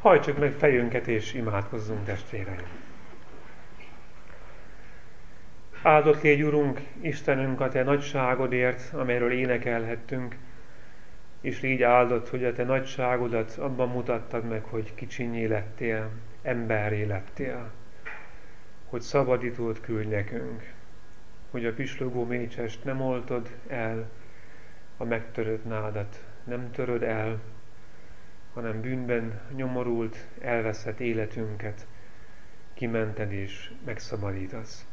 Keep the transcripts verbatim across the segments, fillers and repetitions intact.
Hajtsuk meg fejünket és imádkozzunk, testvéreim! Áldott légy, Urunk, Istenünk, a Te nagyságodért, amelyről énekelhettünk, és légy áldott, hogy a Te nagyságodat abban mutattad meg, hogy kicsinyé lettél, emberré lettél, hogy szabadítót küldj nekünk, hogy a pislogó mécsest nem oltod el, a megtörött nádat nem töröd el, hanem bűnben nyomorult, elveszett életünket kimented és megszabadítasz.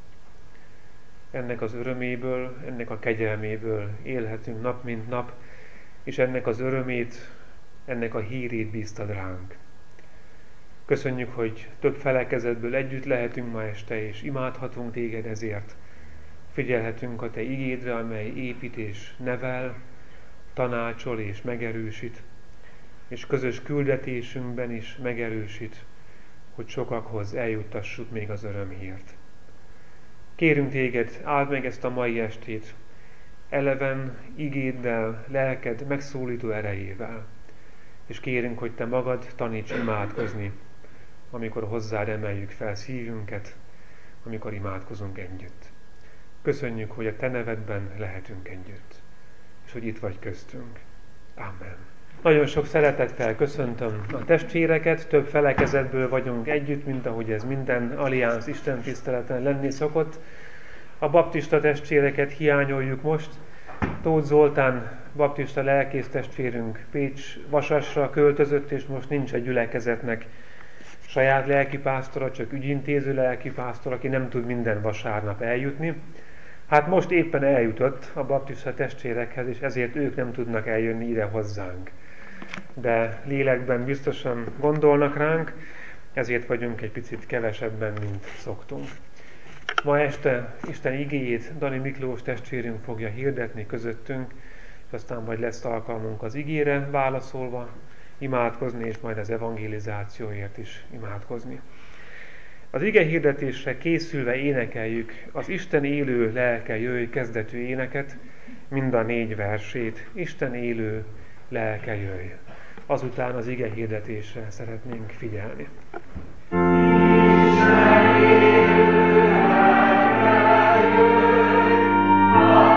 Ennek az öröméből, ennek a kegyelméből élhetünk nap mint nap, és ennek az örömét, ennek a hírét bíztad ránk. Köszönjük, hogy több felekezetből együtt lehetünk ma este, és imádhatunk Téged ezért. Figyelhetünk a Te igédre, amely épít és nevel, tanácsol és megerősít, és közös küldetésünkben is megerősít, hogy sokakhoz eljuttassuk még az örömhírt. Kérünk Téged, áld meg ezt a mai estét, eleven igéddel, lelked megszólító erejével, és kérünk, hogy Te magad taníts imádkozni, amikor hozzád emeljük fel szívünket, amikor imádkozunk együtt. Köszönjük, hogy a Te nevedben lehetünk együtt, és hogy itt vagy köztünk. Amen. Nagyon sok szeretettel köszöntöm a testvéreket, több felekezetből vagyunk együtt, mint ahogy ez minden Allianz istentiszteleten lenni szokott. A baptista testvéreket hiányoljuk most. Tóth Zoltán baptista lelkész testvérünk Pécs Vasasra költözött, és most nincs egy gyülekezetnek saját lelkipásztora, csak ügyintéző lelkipásztor, aki nem tud minden vasárnap eljutni. Hát most éppen eljutott a baptista testvérekhez, és ezért ők nem tudnak eljönni ide hozzánk. De lélekben biztosan gondolnak ránk, ezért vagyunk egy picit kevesebben, mint szoktunk. Ma este Isten igéjét Dani Miklós testvérünk fogja hirdetni közöttünk, és aztán majd lesz alkalmunk az igére válaszolva imádkozni, és majd az evangelizációért is imádkozni. Az ige hirdetésre készülve énekeljük az Isten élő lelke jöjj kezdetű éneket, mind a négy versét. Isten élő lelke jöjj. Azután az ige hirdetésre szeretnénk figyelni. Isten élő lelke jöjj.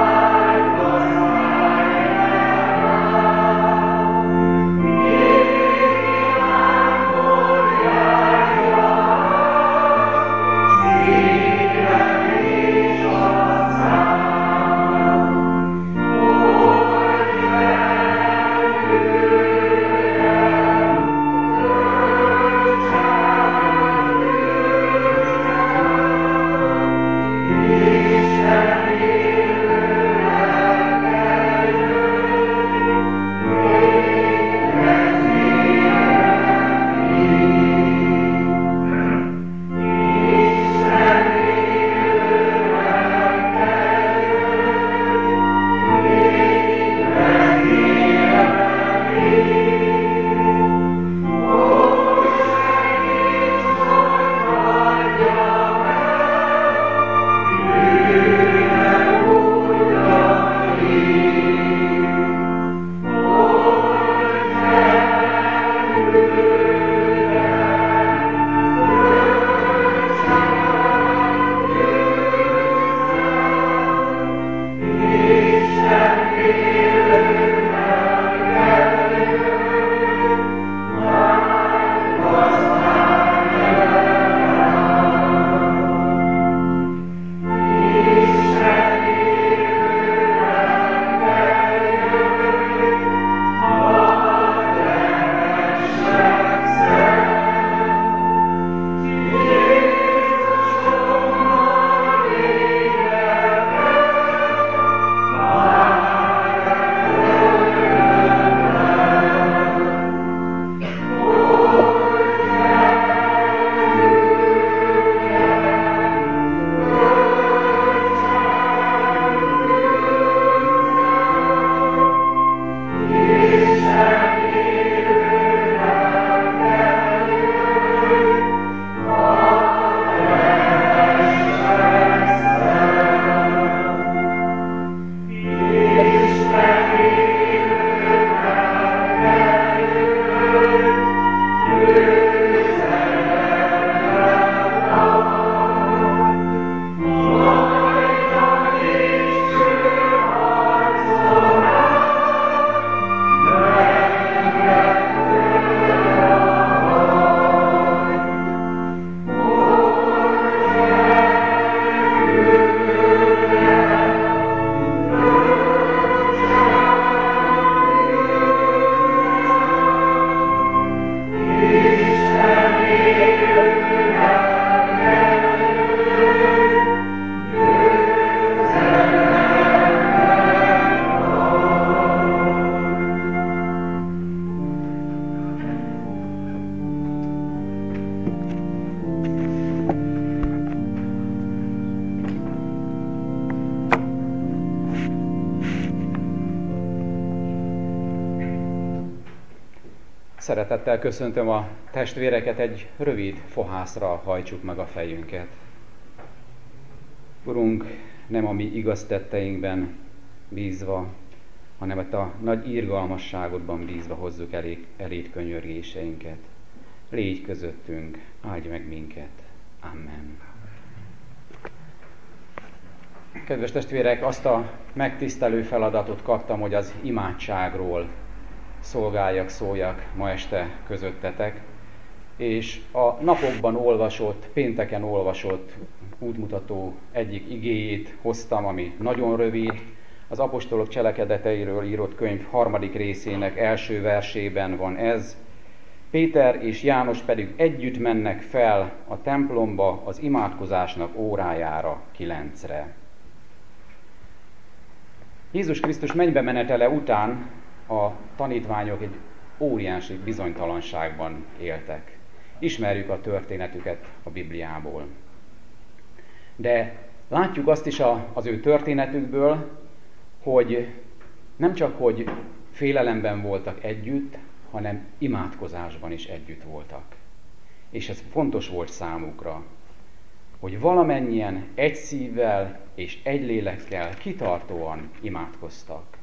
Szeretettel köszöntöm a testvéreket, egy rövid fohászra hajtsuk meg a fejünket. Urunk, nem a mi igaz tetteinkben bízva, hanem a nagy irgalmasságodban bízva hozzuk elé, eléd könyörgéseinket. Légy közöttünk, áldj meg minket. Amen. Kedves testvérek, azt a megtisztelő feladatot kaptam, hogy az imádságról szolgáljak, szóljak ma este közöttetek, és a napokban olvasott, pénteken olvasott útmutató egyik igéjét hoztam, ami nagyon rövid, az apostolok cselekedeteiről írott könyv harmadik részének első versében van ez. Péter és János pedig együtt mennek fel a templomba az imádkozásnak órájára, kilencre. Jézus Krisztus mennybe menetele után a tanítványok egy óriási bizonytalanságban éltek. Ismerjük a történetüket a Bibliából. De látjuk azt is a, az ő történetükből, hogy nem csak, hogy félelemben voltak együtt, hanem imádkozásban is együtt voltak. És ez fontos volt számukra, hogy valamennyien egy szívvel és egy lélekkel kitartóan imádkoztak.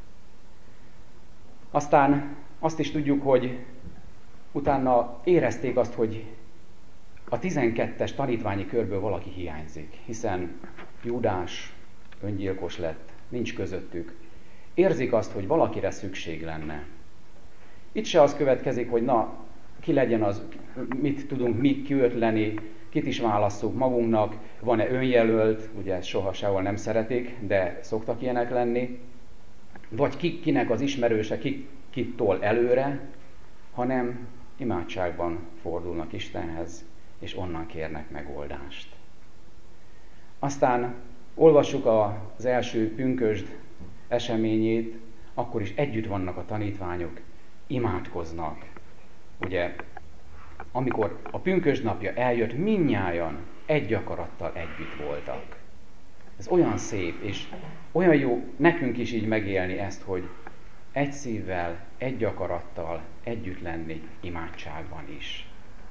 Aztán azt is tudjuk, hogy utána érezték azt, hogy a tizenkettes tanítványi körből valaki hiányzik, hiszen Júdás öngyilkos lett, nincs közöttük. Érzik azt, hogy valakire szükség lenne. Itt se az következik, hogy na, ki legyen az, mit tudunk mi kiötleni, kit is válasszuk magunknak, van-e önjelölt, ugye ezt soha sehol nem szeretik, de szoktak ilyenek lenni, vagy ki, kinek az ismerőse, ki, kitól előre, hanem imádságban fordulnak Istenhez, és onnan kérnek megoldást. Aztán olvassuk az első pünkösd eseményét, akkor is együtt vannak a tanítványok, imádkoznak. Ugye, amikor a pünkösd napja eljött, mindnyájan egy akarattal együtt voltak. Ez olyan szép, és olyan jó nekünk is így megélni ezt, hogy egy szívvel, egy akarattal együtt lenni imádságban is.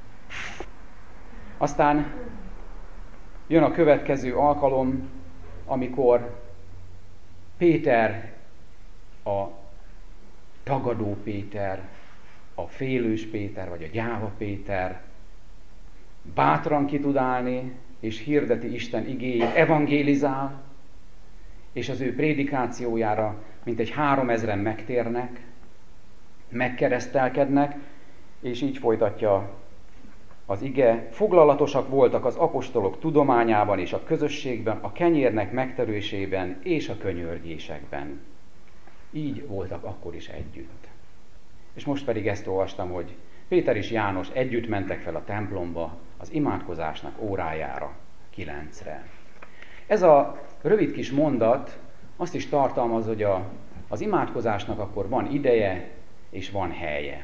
Aztán jön a következő alkalom, amikor Péter, a tagadó Péter, a félős Péter, vagy a gyáva Péter bátran ki tud állni, és hirdeti Isten igéjét, evangélizál, és az ő prédikációjára mintegy háromezren megtérnek, megkeresztelkednek, és így folytatja az ige. Foglalatosak voltak az apostolok tudományában és a közösségben, a kenyérnek megterősében és a könyörgésekben. Így voltak akkor is együtt. És most pedig ezt olvastam, hogy Péter és János együtt mentek fel a templomba az imádkozásnak órájára, kilencre. Ez a rövid kis mondat azt is tartalmaz, hogy a, az imádkozásnak akkor van ideje és van helye.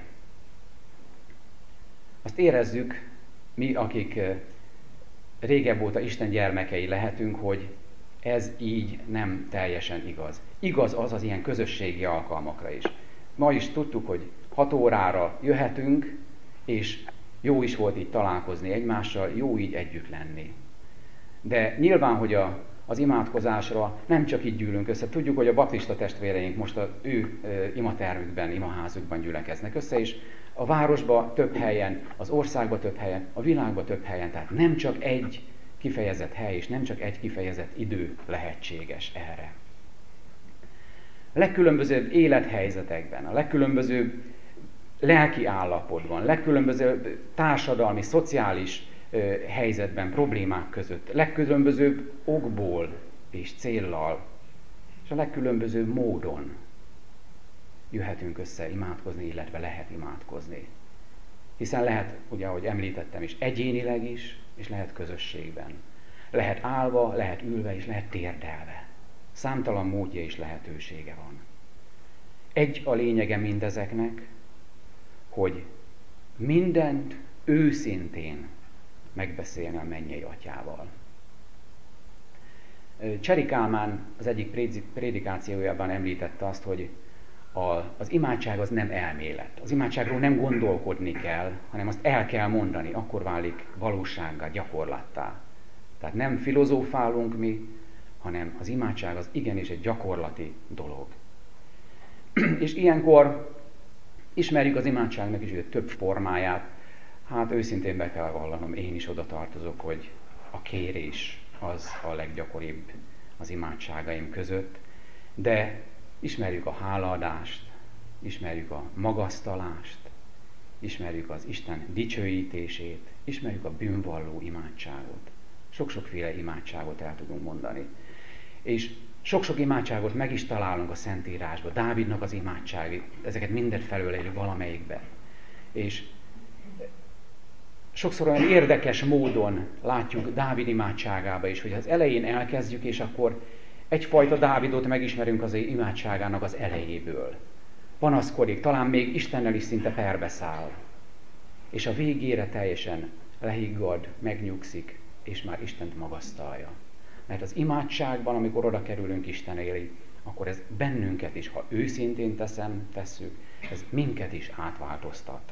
Azt érezzük, mi, akik régebb óta Isten gyermekei lehetünk, hogy ez így nem teljesen igaz. Igaz az az ilyen közösségi alkalmakra is. Ma is tudtuk, hogy hat órára jöhetünk, és jó is volt így találkozni egymással, jó így együtt lenni. De nyilván, hogy a, az imádkozásra nem csak így gyűlünk össze. Tudjuk, hogy a baptista testvéreink most az ő e, imatermükben, imaházukban gyülekeznek össze, és a városban több helyen, az országban több helyen, a világban több helyen. Tehát nem csak egy kifejezett hely, és nem csak egy kifejezett idő lehetséges erre. A legkülönbözőbb élethelyzetekben, a legkülönbözőbb lelki állapotban, legkülönbözőbb társadalmi, szociális ö, helyzetben, problémák között, legkülönbözőbb okból és céllal, és a legkülönbözőbb módon jöhetünk össze imádkozni, illetve lehet imádkozni. Hiszen lehet, ugye ahogy említettem is, egyénileg is, és lehet közösségben. Lehet állva, lehet ülve, és lehet térdelve. Számtalan módja és lehetősége van. Egy a lényege mindezeknek, hogy mindent őszintén megbeszélni a mennyei atyával. Cseri Kálmán az egyik prédikációjában említette azt, hogy a, az imádság az nem elmélet. Az imádságról nem gondolkodni kell, hanem azt el kell mondani, akkor válik valósággá, gyakorlattá. Tehát nem filozófálunk mi, hanem az imádság az igenis egy gyakorlati dolog. És ilyenkor ismerjük az imádságnak is több formáját. Hát őszintén be kell vallanom, én is oda tartozok, hogy a kérés az a leggyakoribb az imádságaim között, de ismerjük a hálaadást, ismerjük a magasztalást, ismerjük az Isten dicsőítését, ismerjük a bűnvalló imádságot. Sok-sokféle imádságot el tudunk mondani. És sok-sok imádságot meg is találunk a Szentírásban. Dávidnak az imádságai, ezeket mindet felölelő valamelyikben. És sokszor olyan érdekes módon látjuk Dávid imádságába is, hogy az elején elkezdjük, és akkor egyfajta Dávidot megismerünk az imádságának az elejéből. Panaszkodik, talán még Istennel is szinte perbeszáll. És a végére teljesen lehiggad, megnyugszik, és már Istent magasztalja. Mert az imádságban, amikor oda kerülünk Isten elé, akkor ez bennünket is, ha őszintén teszem, tesszük, ez minket is átváltoztat.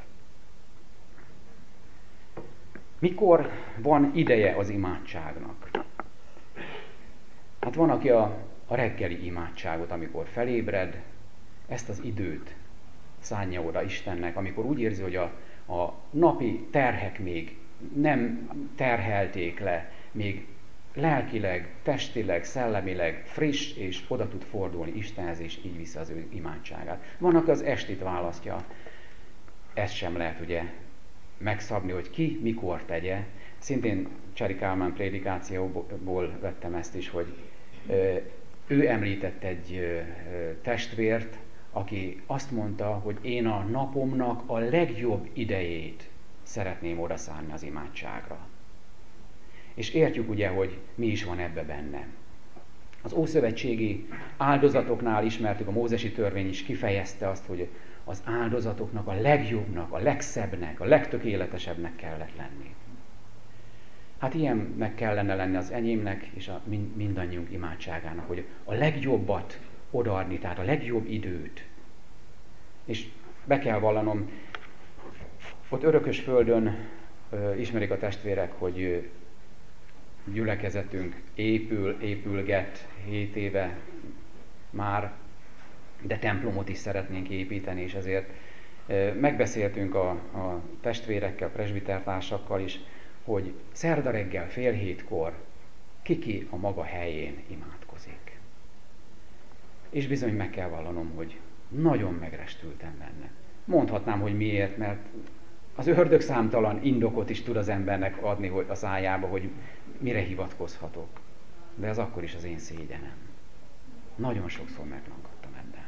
Mikor van ideje az imádságnak? Hát van, aki a, a reggeli imádságot, amikor felébred, ezt az időt szánja oda Istennek, amikor úgy érzi, hogy a, a napi terhek még nem terhelték le, még lelkileg, testileg, szellemileg friss, és oda tud fordulni Istenhez, és így vissza az ő imádságát. Van, aki az estit választja. Ezt sem lehet ugye megszabni, hogy ki mikor tegye. Szintén Cseri Kálmán prédikációból vettem ezt is, hogy ő említett egy testvért, aki azt mondta, hogy én a napomnak a legjobb idejét szeretném odaszánni az imádságra. És értjük ugye, hogy mi is van ebbe benne. Az ószövetségi áldozatoknál ismertük, a mózesi törvény is kifejezte azt, hogy az áldozatoknak a legjobbnak, a legszebbnek, a legtökéletesebbnek kellett lenni. Hát ilyennek kellene lenni az enyémnek és a mindannyiunk imádságának, hogy a legjobbat odaadni, tehát a legjobb időt. És be kell vallanom, ott Örökösföldön ö, ismerik a testvérek, hogy ö, gyülekezetünk épül, épülget hét éve már, de templomot is szeretnénk építeni, és ezért ö, megbeszéltünk a, a testvérekkel, a presbitertársakkal is, hogy szerda reggel fél hétkor kiki a maga helyén imádkozik. És bizony meg kell vallanom, hogy nagyon megrestültem benne. Mondhatnám, hogy miért, mert az ördög számtalan indokot is tud az embernek adni hogy a szájába, hogy mire hivatkozhatok. De ez akkor is az én szégyenem. Nagyon sokszor meglankadtam ebben.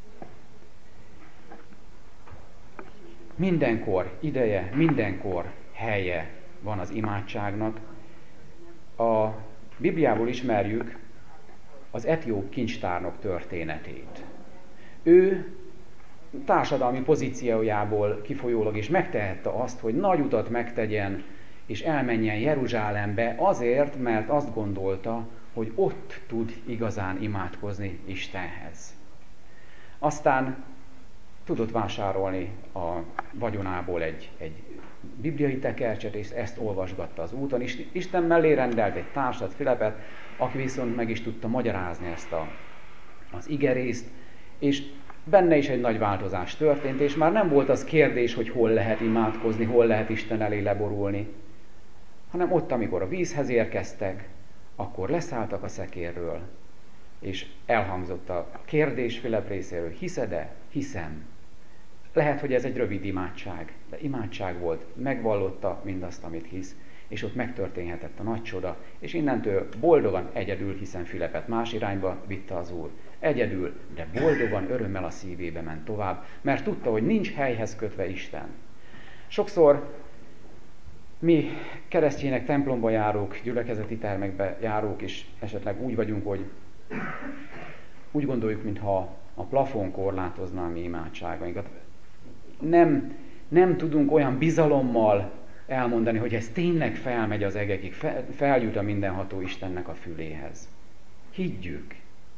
Mindenkor ideje, mindenkor helye van az imádságnak. A Bibliából ismerjük az etióp kincstárnok történetét. Ő társadalmi pozíciójából kifolyólag is megtehette azt, hogy nagy utat megtegyen, és elmenjen Jeruzsálembe azért, mert azt gondolta, hogy ott tud igazán imádkozni Istenhez. Aztán tudott vásárolni a vagyonából egy, egy bibliai tekercset, és ezt olvasgatta az úton. Isten mellé rendelt egy társat, Filepet, aki viszont meg is tudta magyarázni ezt a, az igerészt, és benne is egy nagy változás történt, és már nem volt az kérdés, hogy hol lehet imádkozni, hol lehet Isten elé leborulni, hanem ott, amikor a vízhez érkeztek, akkor leszálltak a szekérről, és elhangzott a kérdés Filep részéről, hiszed-e? Hiszem. Lehet, hogy ez egy rövid imádság, de imádság volt, megvallotta mindazt, amit hisz, és ott megtörténhetett a nagy csoda, és innentől boldogan egyedül, hiszen Filepet más irányba vitte az Úr. Egyedül, de boldogan, örömmel a szívébe ment tovább, mert tudta, hogy nincs helyhez kötve Isten. Sokszor mi keresztjének templomba járók, gyülekezeti termekbe járók is esetleg úgy vagyunk, hogy úgy gondoljuk, mintha a plafon korlátozná a mi imádságainkat. Nem, nem tudunk olyan bizalommal elmondani, hogy ez tényleg felmegy az egekig, fel, feljut a mindenható Istennek a füléhez. Higgyük,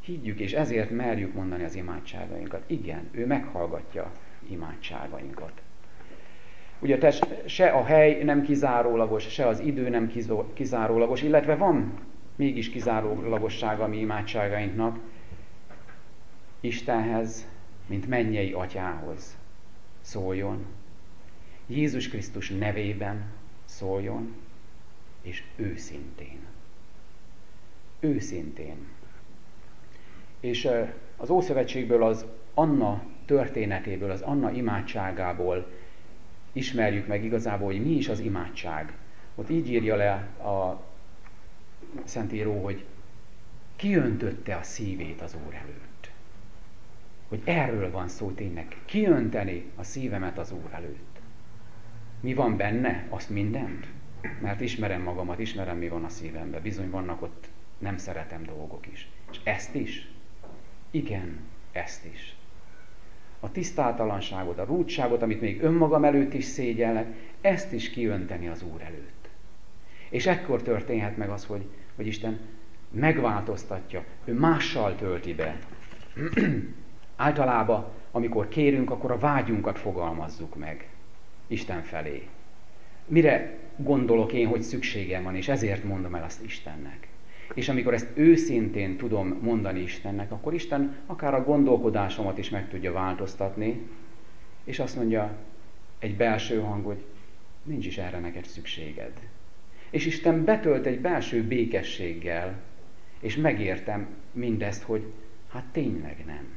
higgyük, és ezért merjük mondani az imádságainkat. Igen, ő meghallgatja imádságainkat. Ugye te, se a hely nem kizárólagos, se az idő nem kizárólagos, illetve van mégis kizárólagossága a mi imádságainknak Istenhez, mint mennyei atyához szóljon, Jézus Krisztus nevében szóljon, és őszintén. Őszintén. És az Ószövetségből, az Anna történetéből, az Anna imádságából ismerjük meg igazából, hogy mi is az imádság. Ott így írja le a Szentíró, hogy kiöntötte a szívét az Úr előtt. Hogy erről van szó tényleg. Kiönteni a szívemet az Úr előtt. Mi van benne? Azt mindent? Mert ismerem magamat, ismerem, mi van a szívemben. Bizony vannak ott nem szeretem dolgok is. És ezt is? Igen, ezt is. A tisztátalanságot, a rúdságot, amit még önmagam előtt is szégyellek, ezt is kiönteni az Úr előtt. És ekkor történhet meg az, hogy, hogy Isten megváltoztatja, ő mással tölti be. Általában, amikor kérünk, akkor a vágyunkat fogalmazzuk meg Isten felé. Mire gondolok én, hogy szükségem van, és ezért mondom el azt Istennek. És amikor ezt őszintén tudom mondani Istennek, akkor Isten akár a gondolkodásomat is meg tudja változtatni, és azt mondja egy belső hang, hogy nincs is erre neked szükséged. És Isten betölt egy belső békességgel, és megértem mindezt, hogy hát tényleg nem.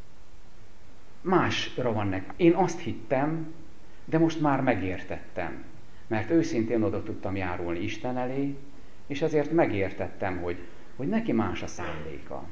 Másra van nekem. Én azt hittem, de most már megértettem, mert őszintén oda tudtam járulni Isten elé, és ezért megértettem, hogy, hogy neki más a szándéka.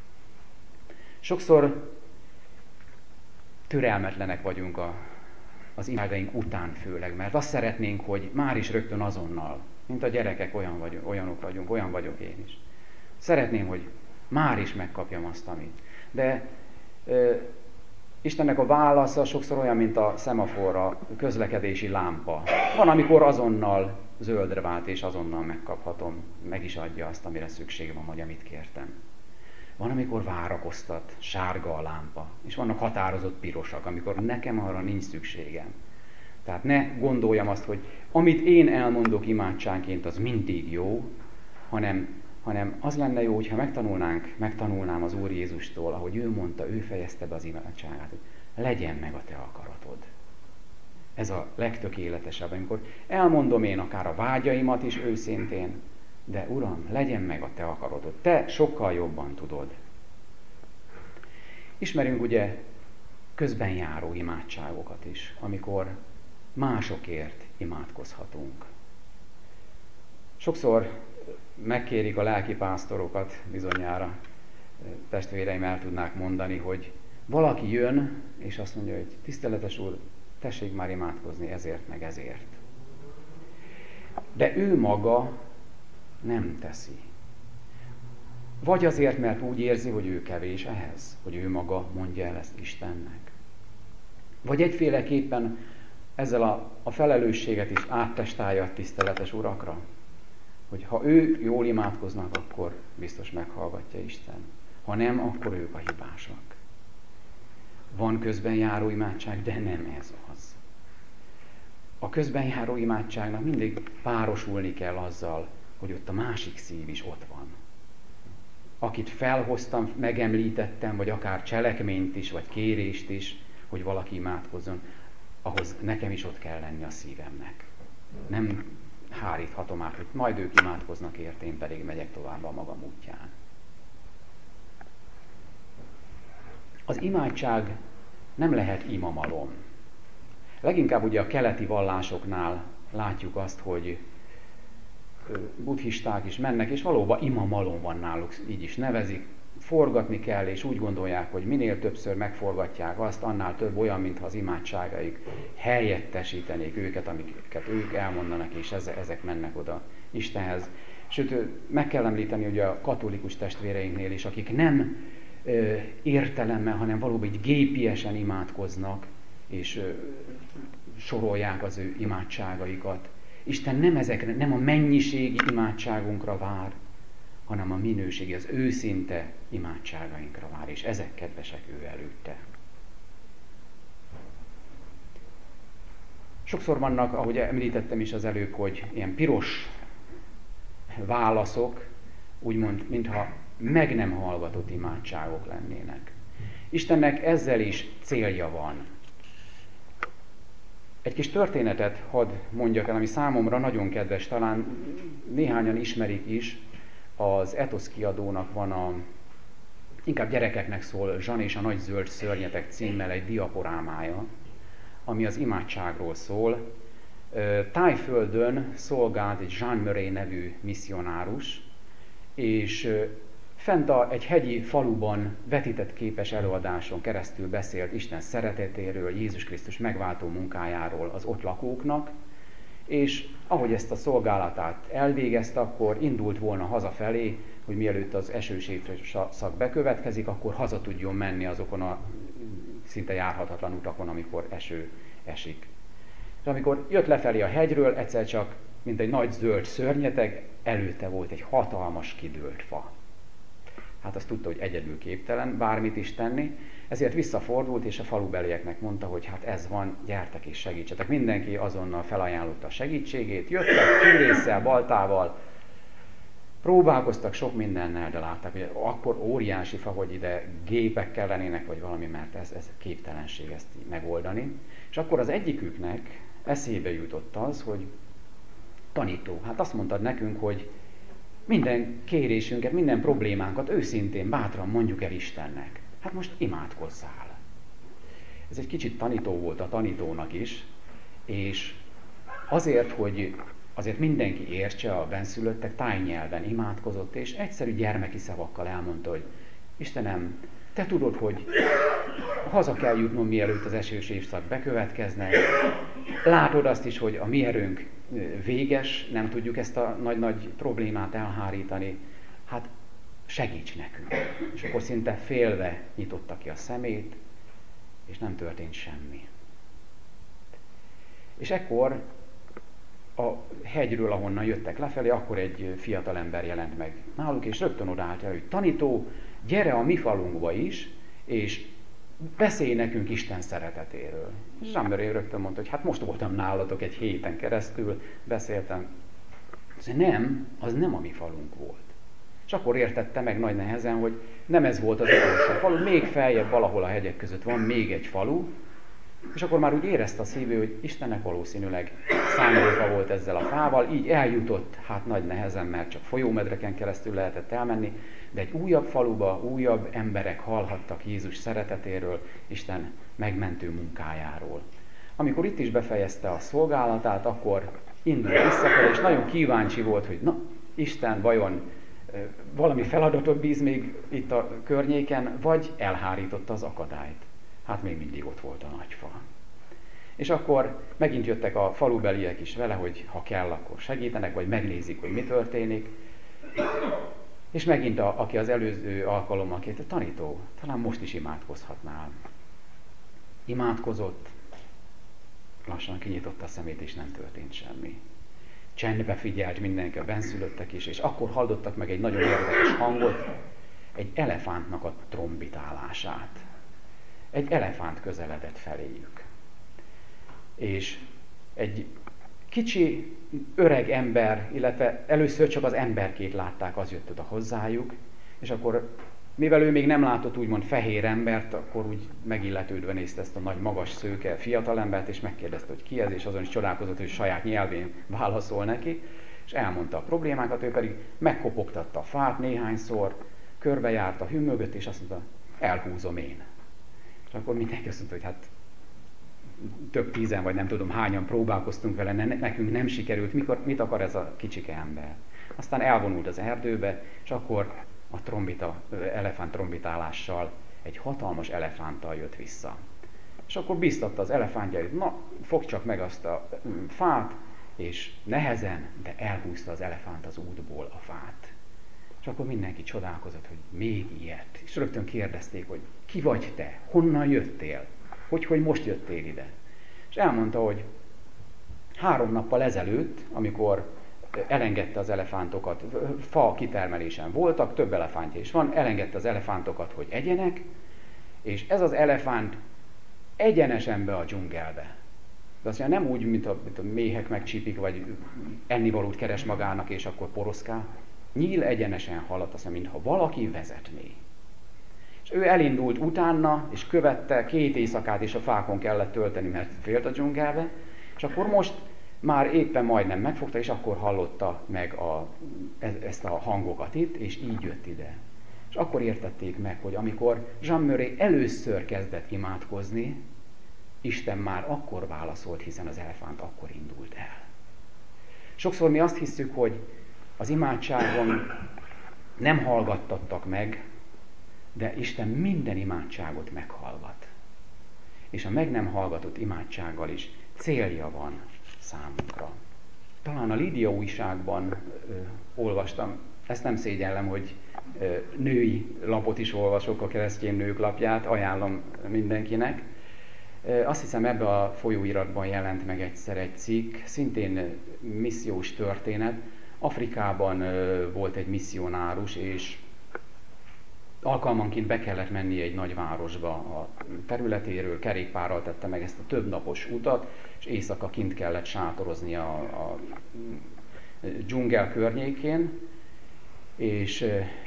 Sokszor türelmetlenek vagyunk a, az imádsaink után főleg, mert azt szeretnénk, hogy már is rögtön azonnal, mint a gyerekek, olyan vagyunk, olyanok vagyunk, olyan vagyok én is. Szeretném, hogy már is megkapjam azt, amit. De ö, Istennek a válasza sokszor olyan, mint a szemaforra, a közlekedési lámpa. Van, amikor azonnal zöldre vált, és azonnal megkaphatom, meg is adja azt, amire szükség van, vagy amit kértem. Van, amikor várakoztat, sárga a lámpa, és vannak határozott pirosak, amikor nekem arra nincs szükségem. Tehát ne gondoljam azt, hogy amit én elmondok imádságként, az mindig jó, hanem, hanem az lenne jó, hogyha megtanulnánk, megtanulnám az Úr Jézustól, ahogy ő mondta, ő fejezte be az imádságát, hogy legyen meg a te akaratod. Ez a legtökéletesebb, amikor elmondom én akár a vágyaimat is őszintén, de Uram, legyen meg a te akaratod. Te sokkal jobban tudod. Ismerünk ugye közben járó imádságokat is, amikor másokért imádkozhatunk. Sokszor megkérik a lelkipásztorokat, bizonyára testvéreim el tudnák mondani, hogy valaki jön, és azt mondja, hogy tiszteletes Úr, tessék már imádkozni ezért, meg ezért. De ő maga nem teszi. Vagy azért, mert úgy érzi, hogy ő kevés ehhez, hogy ő maga mondja el ezt Istennek. Vagy egyféleképpen ezzel a, a felelősséget is áttestálja a tiszteletes urakra, hogy ha ő jól imádkoznak, akkor biztos meghallgatja Isten. Ha nem, akkor ők a hibásak. Van közben járó imádság, de nem ez az. A közben járó imádságnak mindig párosulni kell azzal, hogy ott a másik szív is ott van. Akit felhoztam, megemlítettem, vagy akár cselekményt is, vagy kérést is, hogy valaki imádkozzon, ahhoz nekem is ott kell lenni a szívemnek. Nem háríthatom át, hogy majd ők imádkoznak ért, én pedig megyek tovább a magam útján. Az imádság nem lehet imamalom. Leginkább ugye a keleti vallásoknál látjuk azt, hogy buddhisták is mennek, és valóban imamalom van náluk, így is nevezik. Forgatni kell, és úgy gondolják, hogy minél többször megforgatják azt, annál több olyan, mintha az imádságaik helyettesítenék őket, amiket ők elmondanak, és ezek mennek oda Istenhez. Sőt, meg kell említeni ugye a katolikus testvéreinknél is, akik nem ö, értelemmel, hanem valóban így gépiesen imádkoznak, és ö, sorolják az ő imádságaikat. Isten nem ezekre, nem a mennyiségi imádságunkra vár, hanem a minőségi, az őszinte imádságainkra vár, és ezek kedvesek ő előtte. Sokszor vannak, ahogy említettem is az előbb, hogy ilyen piros válaszok, úgymond, mintha meg nem hallgatott imádságok lennének. Istennek ezzel is célja van. Egy kis történetet hadd mondjak el, ami számomra nagyon kedves, talán néhányan ismerik is, az Etosz kiadónak van a, inkább gyerekeknek szól, Zsan és a nagy zöld szörnyetek címmel egy diaporámája, ami az imádságról szól. Tájföldön szolgált egy Jean Murray nevű misszionárus, és fent a, egy hegyi faluban vetített képes előadáson keresztül beszélt Isten szeretetéről, Jézus Krisztus megváltó munkájáról az ott lakóknak, és ahogy ezt a szolgálatát elvégezte, akkor indult volna hazafelé, hogy mielőtt az esős évszak bekövetkezik, akkor haza tudjon menni azokon a szinte járhatatlan utakon, amikor eső esik. És amikor jött lefelé a hegyről, egyszer csak, mint egy nagy zöld szörnyeteg, előtte volt egy hatalmas kidőlt fa. Hát azt tudta, hogy egyedül képtelen bármit is tenni, ezért visszafordult, és a falubelieknek mondta, hogy hát ez van, gyertek és segítsetek. Mindenki azonnal felajánlotta a segítségét, jöttek fűrésszel, baltával, próbálkoztak sok mindennel, de látták, hogy akkor óriási fa, hogy ide gépek kellenének, vagy valami, mert ez, ez képtelenség ezt megoldani. És akkor az egyiküknek eszébe jutott az, hogy tanító, hát azt mondtad nekünk, hogy minden kérésünket, minden problémánkat őszintén, bátran mondjuk el Istennek. Hát most imádkozzál. Ez egy kicsit tanító volt a tanítónak is, és azért, hogy azért mindenki értse, a benszülöttek tájnyelven imádkozott, és egyszerű gyermeki szavakkal elmondta, hogy Istenem, te tudod, hogy haza kell jutnom, mielőtt az esős évszak bekövetkezne. Látod azt is, hogy a mi erőnk véges, nem tudjuk ezt a nagy-nagy problémát elhárítani. Hát segíts nekünk. És akkor szinte félve nyitotta ki a szemét, és nem történt semmi. És ekkor a hegyről, ahonnan jöttek lefelé, akkor egy fiatalember jelent meg náluk, és rögtön odaállt el, hogy tanító, gyere a mi falunkba is, és beszélj nekünk Isten szeretetéről. És Jean Murray rögtön mondta, hogy hát most voltam nálatok egy héten keresztül, beszéltem. Azt mondja, nem, az nem a mi falunk volt. És akkor értette meg nagy nehezen, hogy nem ez volt az utolsó falu, még feljebb valahol a hegyek között van még egy falu, és akkor már úgy érezte a szívő, hogy Istennek valószínűleg szándéka volt ezzel a fával, így eljutott, hát nagy nehezen, mert csak folyómedreken keresztül lehetett elmenni, de egy újabb faluba, újabb emberek hallhattak Jézus szeretetéről, Isten megmentő munkájáról. Amikor itt is befejezte a szolgálatát, akkor indult visszafelé, és nagyon kíváncsi volt, hogy na, Isten vajon valami feladatot bíz még itt a környéken, vagy elhárította az akadályt. Hát még mindig ott volt a nagy fa. És akkor megint jöttek a falubeliek is vele, hogy ha kell, akkor segítenek, vagy megnézik, hogy mi történik. És megint, a, aki az előző alkalommal kérte, tanító, talán most is imádkozhatnál. Imádkozott, lassan kinyitotta a szemét, és nem történt semmi. Csendbe figyelt mindenki, a benszülöttek is, és akkor hallottak meg egy nagyon érdekes hangot, egy elefántnak a trombitálását. Egy elefánt közeledett feléjük. És egy kicsi, öreg ember, illetve először csak az emberkét látták, az jött oda hozzájuk, és akkor, mivel ő még nem látott úgymond fehér embert, akkor úgy megilletődve nézte ezt a nagy, magas, szőke fiatalembert, és megkérdezte, hogy ki ez, és azon is csodálkozott, hogy saját nyelvén válaszol neki, és elmondta a problémákat, ő pedig megkopogtatta a fát néhányszor, körbejárta, hümmögött, és azt mondta, elhúzom én. És akkor mindenki azt mondta, hogy hát több tízen, vagy nem tudom hányan próbálkoztunk vele, ne, nekünk nem sikerült, mikor, mit akar ez a kicsike ember. Aztán elvonult az erdőbe, és akkor a trombita, elefánt trombitálással egy hatalmas elefánttal jött vissza. És akkor bíztatta az elefántjait, na, fogd csak meg azt a fát, és nehezen, de elhúzta az elefánt az útból a fát. És akkor mindenki csodálkozott, hogy még ilyet. És rögtön kérdezték, hogy ki vagy te, honnan jöttél, hogy, hogy most jöttél ide. És elmondta, hogy három nappal ezelőtt, amikor elengedte az elefántokat, fa kitermelésen voltak, több elefántja is van, elengedte az elefántokat, hogy egyenek, és ez az elefánt egyenesen be a dzsungelbe. De azt mondja, nem úgy, mint a, mint a méhek megcsípik, vagy ennivalót keres magának, és akkor poroszkál. Nyíl egyenesen haladt, azt mondja, mintha valaki vezetné. És ő elindult utána, és követte, két éjszakát is a fákon kellett tölteni, mert félt a dzsungelbe, és akkor most már éppen majdnem megfogta, és akkor hallotta meg a, ezt a hangokat itt, és így jött ide. És akkor értették meg, hogy amikor Jean Murray először kezdett imádkozni, Isten már akkor válaszolt, hiszen az elefánt akkor indult el. Sokszor mi azt hiszük, hogy az imádságon nem hallgattattak meg, de Isten minden imádságot meghallgat. És a meg nem hallgatott imádsággal is célja van számunkra. Talán a Lídia újságban ö, olvastam, ezt nem szégyellem, hogy ö, női lapot is olvasok, a Keresztény Nők lapját, ajánlom mindenkinek. Ö, azt hiszem, ebbe a folyóiratban jelent meg egyszer egy cikk, szintén missziós történet. Afrikában ö, volt egy misszionárus, és alkalmanként be kellett menni egy nagy városba a területéről, kerékpárral tette meg ezt a több napos utat, és éjszaka kint kellett sátorozni a, a dzsungel környékén, és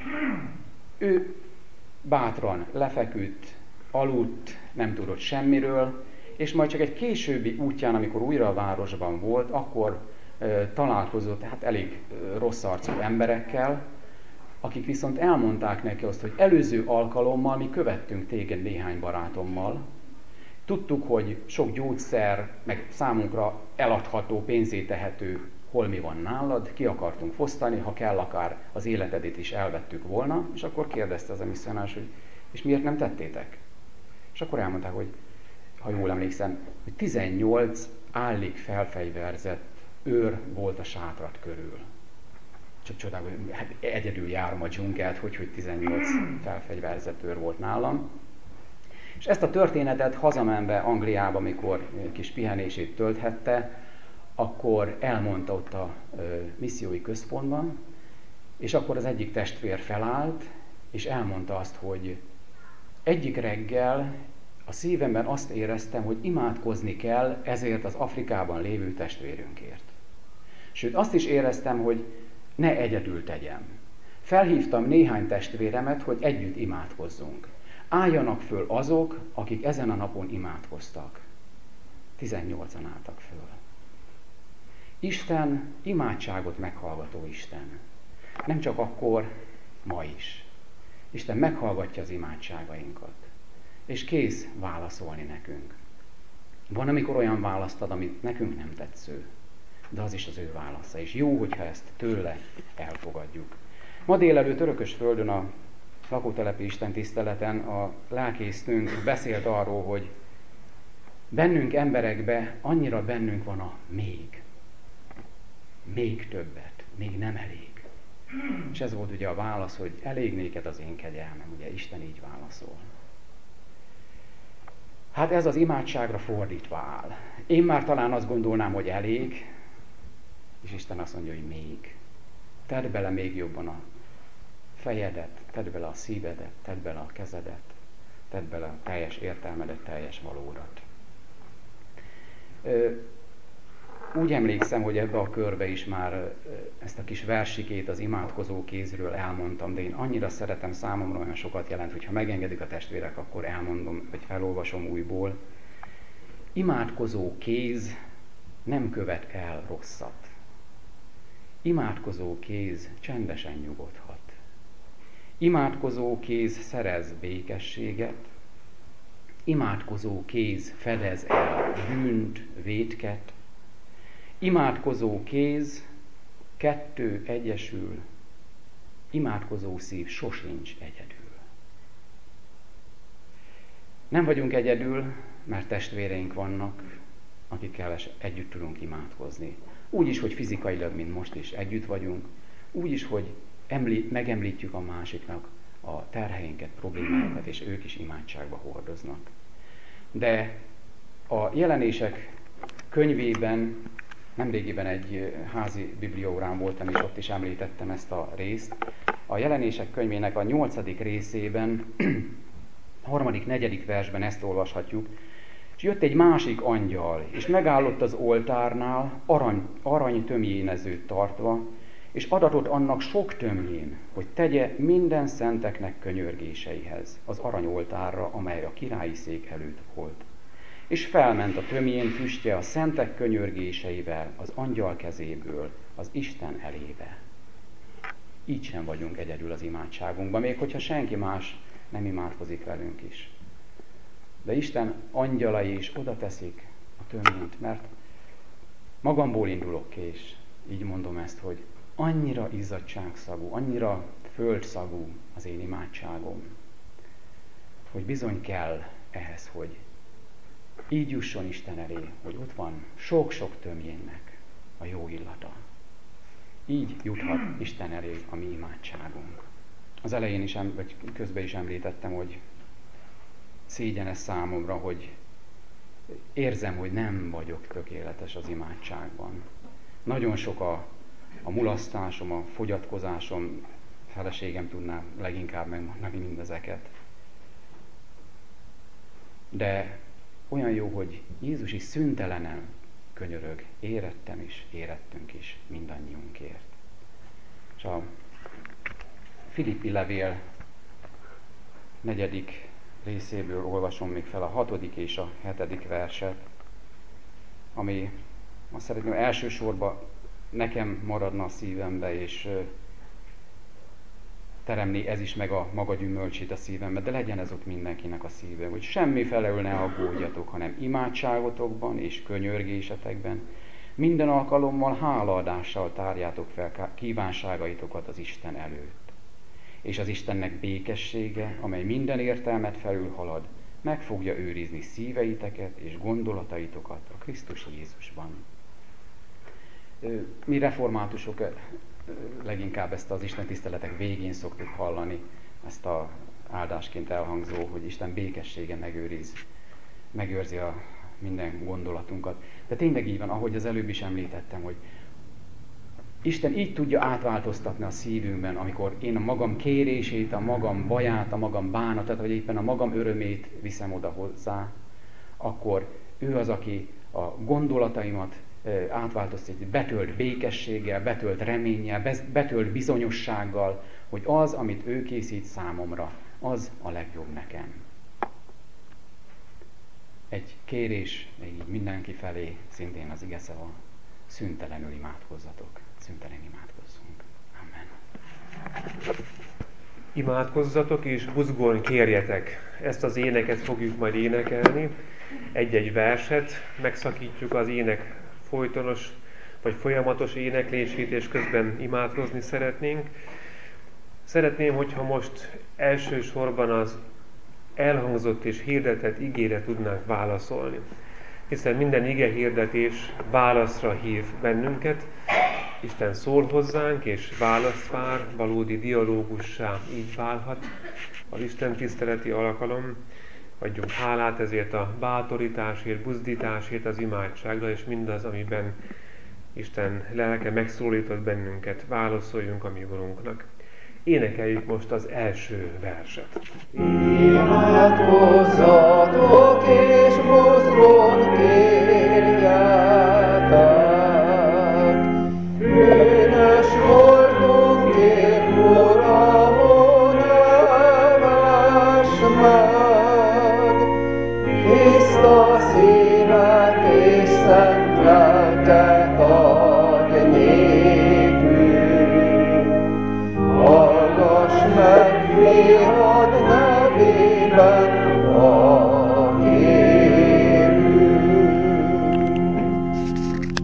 ő bátran lefeküdt, aludt, nem tudott semmiről, és majd csak egy későbbi útján, amikor újra a városban volt, akkor találkozott hát elég rossz arcú emberekkel, akik viszont elmondták neki azt, hogy előző alkalommal mi követtünk téged néhány barátommal. Tudtuk, hogy sok gyógyszer, meg számunkra eladható, pénzé tehető holmi van nálad, ki akartunk fosztani, ha kell, akár az életedét is elvettük volna, és akkor kérdezte az a misszionás, hogy és miért nem tettétek? És akkor elmondták, hogy ha jól emlékszem, hogy tizennyolc állig felfegyverzett őr volt a sátrat körül. Csak csodálom, hogy hát egyedül járom a dzsungelt, hogy, hogy tizennyolc felfegyverzett őr volt nálam. És ezt a történetet hazamenve Angliába, amikor kis pihenését tölthette, akkor elmondta ott a ö, missziói központban, és akkor az egyik testvér felállt, és elmondta azt, hogy egyik reggel a szívemben azt éreztem, hogy imádkozni kell ezért az Afrikában lévő testvérünkért. Sőt, azt is éreztem, hogy ne egyedül tegyem. Felhívtam néhány testvéremet, hogy együtt imádkozzunk. Álljanak föl azok, akik ezen a napon imádkoztak. tizennyolcan álltak föl. Isten imádságot meghallgató Isten. Nem csak akkor, ma is. Isten meghallgatja az imádságainkat, és kész válaszolni nekünk. Van, amikor olyan választ ad, amit nekünk nem tetsző, de az is az ő válasza, és jó, hogyha ezt tőle elfogadjuk. Ma délelőtt Örökösföldön a lakótelepi istentiszteleten a lelkésznőnk beszélt arról, hogy bennünk emberekbe annyira bennünk van a még. Még többet, még nem elég. És ez volt ugye a válasz, hogy elég néked az én kegyelmem, ugye Isten így válaszol. Hát ez az imádságra fordítva áll. Én már talán azt gondolnám, hogy elég, és Isten azt mondja, hogy még. Tedd bele még jobban a fejedet, tedd bele a szívedet, tedd bele a kezedet, tedd bele a teljes értelmedet, teljes valódat. Úgy emlékszem, hogy ebbe a körbe is már ezt a kis versikét az imádkozó kézről elmondtam, de én annyira szeretem, számomra olyan sokat jelent, hogy ha megengedik a testvérek, akkor elmondom, vagy felolvasom újból. Imádkozó kéz nem követ el rosszat. Imádkozó kéz csendesen nyugodhat. Imádkozó kéz szerez békességet. Imádkozó kéz fedez el bűnt, vétket. Imádkozó kéz, kettő egyesül, imádkozó szív sosincs egyedül. Nem vagyunk egyedül, mert testvéreink vannak, akikkel együtt tudunk imádkozni. Úgy is, hogy fizikailag, mint most is együtt vagyunk, úgy is, hogy említ, megemlítjük a másiknak a terheinket, problémáinkat, és ők is imádságba hordoznak. De a jelenések könyvében Nemrégiben egy házi bibliaórán voltam, és ott is említettem ezt a részt. A Jelenések könyvének a nyolcadik részében, harmadik, negyedik versben ezt olvashatjuk. És jött egy másik angyal, és megállott az oltárnál, arany, arany tömjénezőt tartva, és adatot annak sok tömjén, hogy tegye minden szenteknek könyörgéseihez az aranyoltárra, amely a királyi szék előtt volt. És felment a tömjén füstje a szentek könyörgéseivel az angyal kezéből az Isten elébe. Így sem vagyunk egyedül az imádságunkban, még hogyha senki más nem imádkozik velünk is. De Isten angyalai is oda teszik a tömjént, mert magamból indulok ki, és így mondom ezt, hogy annyira izzadságszagú, annyira földszagú az én imádságom, hogy bizony kell ehhez, hogy így jusson Isten elé, hogy ott van sok-sok tömjénnek a jó illata. Így juthat Isten elé a mi imádságunk. Az elején is, vagy közben is említettem, hogy szégyen ez számomra, hogy érzem, hogy nem vagyok tökéletes az imádságban. Nagyon sok a, a mulasztásom, a fogyatkozásom, feleségem tudná leginkább megmondani mindezeket. De olyan jó, hogy Jézus is szüntelenen könyörög, érettem is, érettünk is mindannyiunkért. És a Filippi levél negyedik részéből olvasom még fel a hatodik és a hetedik verset, ami azt szeretném, hogy elsősorban nekem maradna a szívembe, és teremni ez is meg a maga gyümölcsét a szívembe, de legyen ez ott mindenkinek a szíve, hogy semmi felől ne aggódjatok, hanem imádságotokban és könyörgésetekben minden alkalommal hálaadással tárjátok fel kívánságaitokat az Isten előtt. És az Istennek békessége, amely minden értelmet felülhalad, meg fogja őrizni szíveiteket és gondolataitokat a Krisztus Jézusban. Mi reformátusok leginkább ezt az Isten tiszteletek végén szoktuk hallani, ezt a áldásként elhangzó, hogy Isten békessége megőriz, megőrzi a minden gondolatunkat. De tényleg így van, ahogy az előbb is említettem, hogy Isten így tudja átváltoztatni a szívünkben, amikor én a magam kérését, a magam baját, a magam bánatát, vagy éppen a magam örömét viszem oda hozzá, akkor ő az, aki a gondolataimat átváltoztatja, betölt békességgel, betölt reménnyel, betölt bizonyossággal, hogy az, amit ő készít számomra, az a legjobb nekem. Egy kérés még így mindenki felé, szintén az ige szava, szüntelenül imádkozzatok, szüntelenül imádkozzunk. Amen. Imádkozzatok és buzgón kérjetek. Ezt az éneket fogjuk majd énekelni. Egy-egy verset, megszakítjuk az ének folytonos vagy folyamatos éneklését, és közben imádkozni szeretnénk. Szeretném, hogyha most elsősorban az elhangzott és hirdetett igére tudnánk válaszolni. Hiszen minden ige hirdetés válaszra hív bennünket. Isten szól hozzánk, és választ vár, valódi dialógussá így válhat az Isten tiszteleti alkalom. Adjunk hálát ezért a bátorításért, buzdításért, az imádságra, és mindaz, amiben Isten lelke megszólított bennünket, válaszoljunk a mi Urunknak. Énekeljük most az első verset. Imádkozzatok és buzgón kérjetek, bűnös voltunk, épp Uramon elvess meg, tiszta szívet és szent lelket adj nékünk. Hallgass meg, fiad nevében,